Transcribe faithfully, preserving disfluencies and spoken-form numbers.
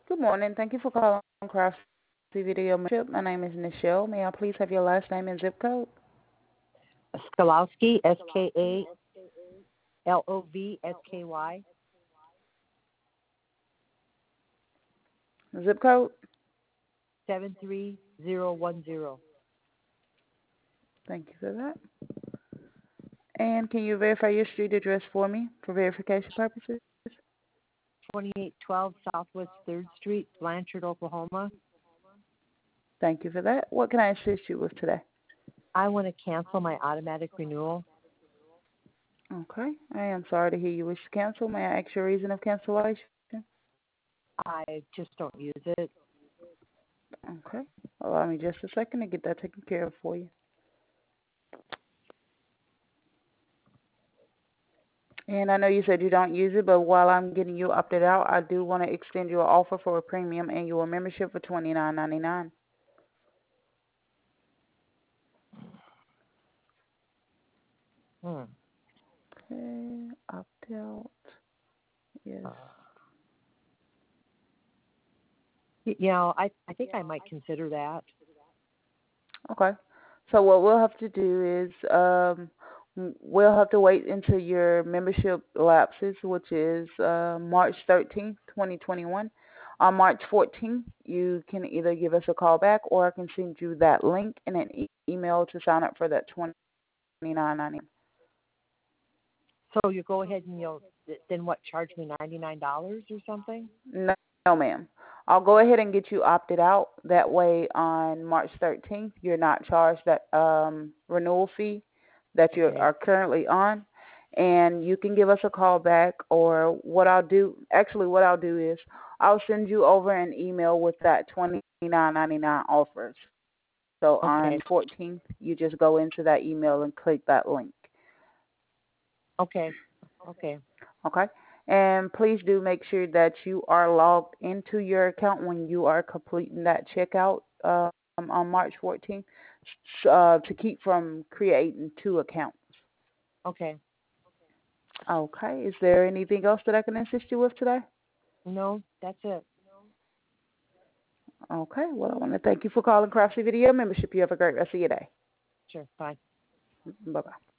Good morning. Thank you for calling Craftsy Video Membership. My name is Nichelle. May I please have your last name and zip code? Skalowski, S K A L O V S K Y, Zip code? seven three zero one zero. Thank you for that. And can you verify your street address for me for verification purposes? twenty-eight twelve Southwest third Street, Blanchard, Oklahoma. Thank you for that. What can I assist you with today? I want to cancel my automatic renewal. Okay. I am sorry to hear you wish to cancel. May I ask your reason of cancellation? I just don't use it. Okay. Allow me just a second to get that taken care of for you. And I know you said you don't use it, but while I'm getting you opted out, I do want to extend you an offer for a premium annual membership for twenty-nine ninety-nine. Hmm. Okay, opt out. Yes. Uh, y- you know, I, I think I might consider that. Okay. So what we'll have to do is um, w- we'll have to wait until your membership lapses, which is uh, March thirteenth, twenty twenty-one. On March fourteenth, you can either give us a call back or I can send you that link in an e- email to sign up for that twenty-nine ninety-nine. So you go ahead and you'll then what? Charge me ninety nine dollars or something? No, no, ma'am. I'll go ahead and get you opted out. That way, on March thirteenth, you're not charged that um, renewal fee that you Okay. are currently on. And you can give us a call back, or what I'll do, actually, what I'll do is I'll send you over an email with that twenty-nine ninety-nine offers. So Okay. on fourteenth, you just go into that email and click that link. Okay. Okay. Okay? And please do make sure that you are logged into your account when you are completing that checkout um, on March fourteenth uh, to keep from creating two accounts. Okay. Okay. Is there anything else that I can assist you with today? No, that's it. Okay. Well, I want to thank you for calling Craftsy Video Membership. You have a great rest of your day. Sure. Bye. Bye-bye.